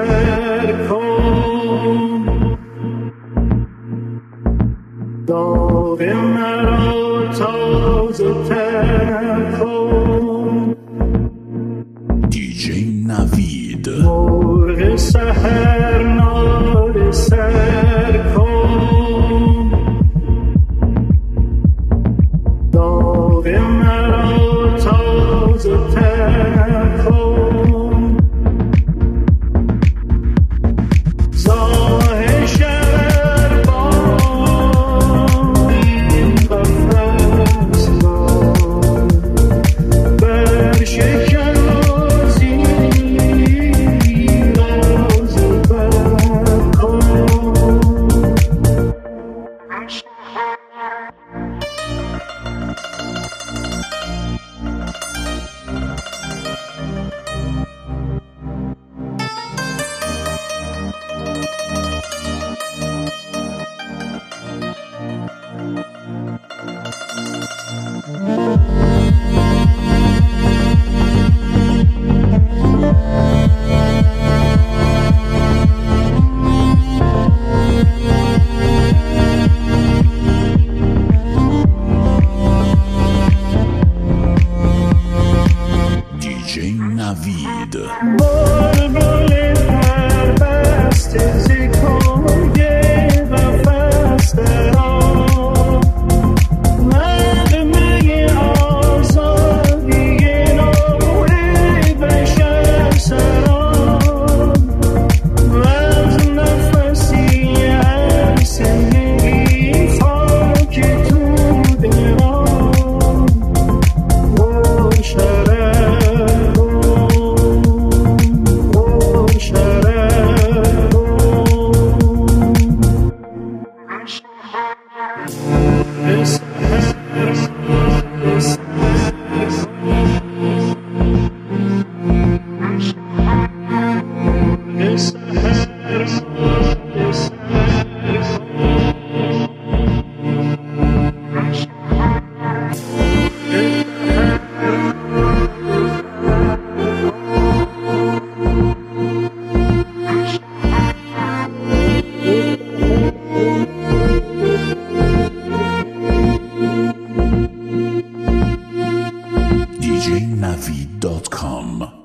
سر کن داغ مرا تازه تر کن دیجی نوید مرغ سحر ناله سر کن داغ مرا تازه تر کن زاه شهر با این قفص بر شکن دیجی نوید بلبل پربسته ز کوی قفس درآ نغمه آزادی نوع بشر سرا وز نفسی هر زندگی خاک تو درآ djnavid.com